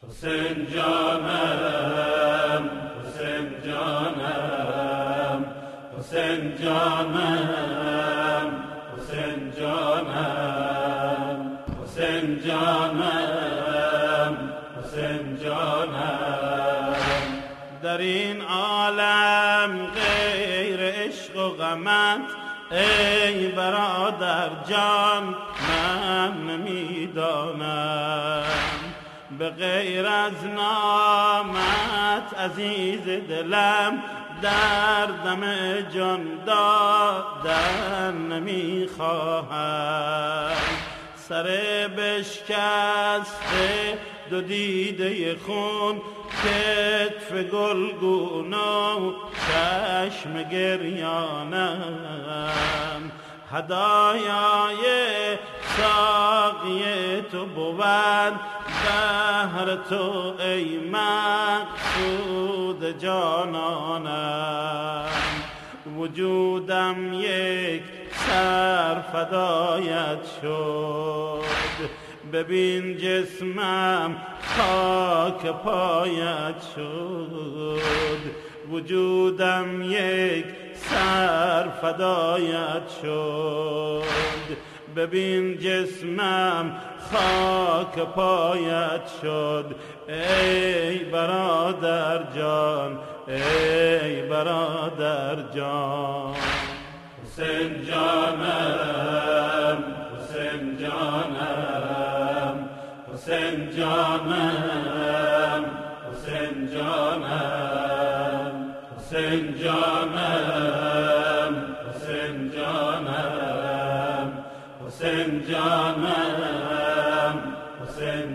حسین جانم حسین جانم حسین جانم حسین جانم حسین جانم حسین جانم در این عالم غیر عشق و غمت ای برادر جان من نمیدانم به غیر از نامت عزیز دلم در دم جان دادن نمیخواهم سر بشکسته دو دیده خون کتف گلگون و چشم گریانم هدایای ساقی تو بود بهر تو ای مقصود جانانم وجودم یک سر فدایت شد ببین جسمم خاک پایت شد وجودم یک سر فدایت شد ببین جسمم خاک پایت شد ای برادر جان ای برادر جان حسین جانم حسین جانم حسین جانم حسین جانم حسین جانم حسین جانم حسین جانم حسین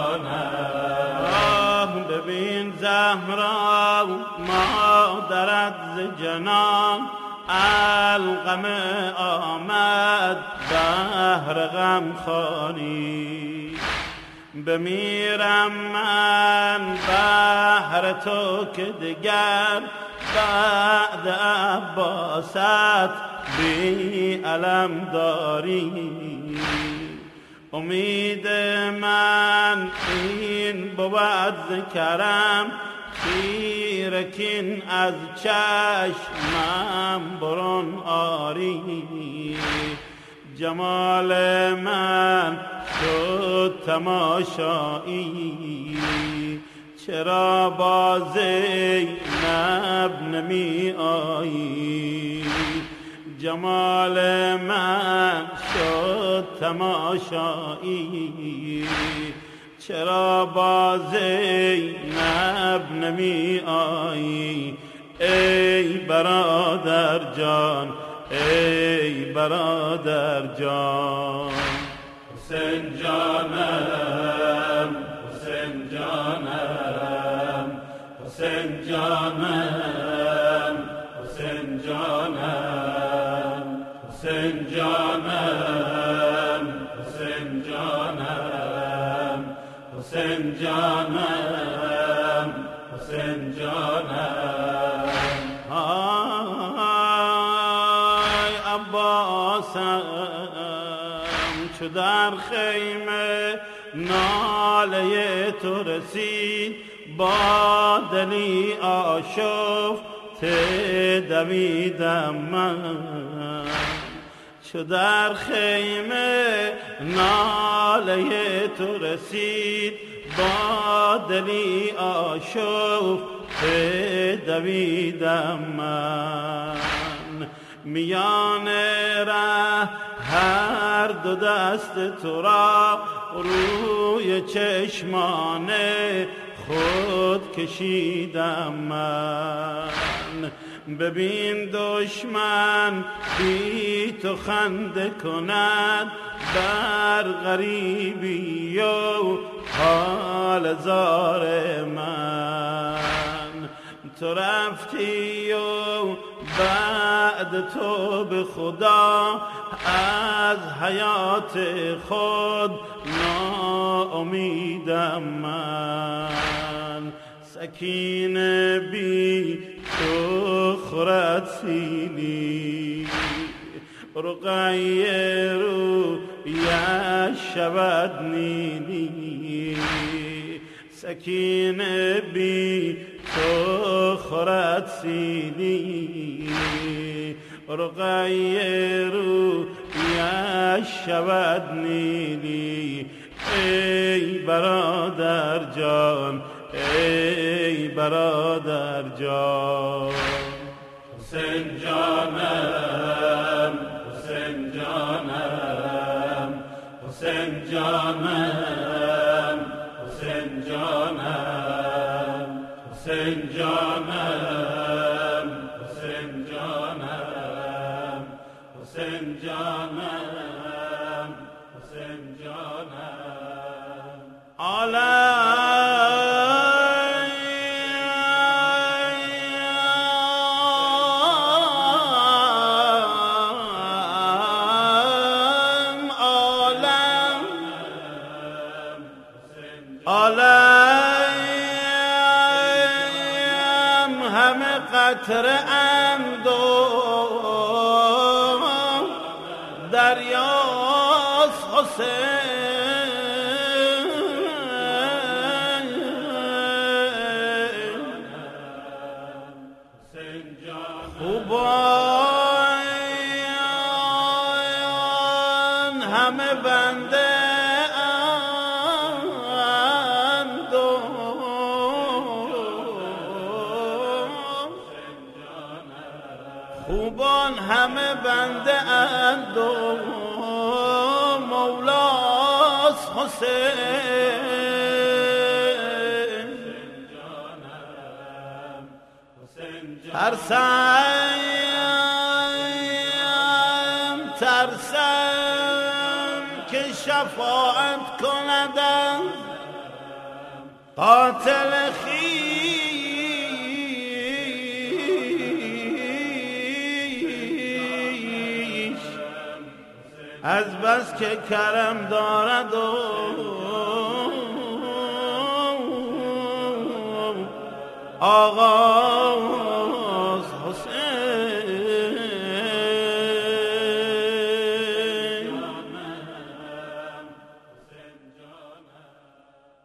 جانم ببین زهرا مادرت ز جنان القم آمد بهر غم خواری بمیرم من بهر تو که دگر بعد عباست بی علم داری امید من این بود ز کرم خیرکین از چشمم برون آری جمال من شد تماشایی چرا با زینب نمی آیی جمال من شد تماشایی چرا با زینب نمی آیی ای برادر جان ای برادر جان حسین جانم حسین جانم حسین جانم حسین جانم حسین جانم حسین جانم حسین جانم حسین جانم آی عباسم چو در خیمه ناله تو رسید با دلی آشفته دویدم من چو در خیمه ناله تو رسید با دلی آشفته دویدم من میان ره هر دو دست تو را روی چشمان خود کشیدم من ببین دشمن بی تو خنده کند بر غریبی و حال زار من تو رفتی و بعد تو به خدا از حیات خود ناامیدم من سکینه بی تو خورد سیلی رقیه رویش شود نیلی سکینه بی تو خورد سیلی رقیه رویش شود نیلی ای برادر جان ای برادر جان حسین جانم حسین جانم حسین جانم حسین جانم حسین جانم حسین جانم حسین جانم حسین جانم عالم همه قطره اند و دریاست حسین خوبان همه بنده خوبان همه بنده اند و مولاست حسین ترسم که شفاعت کندم قاتل از بس که کرم دارد و آقا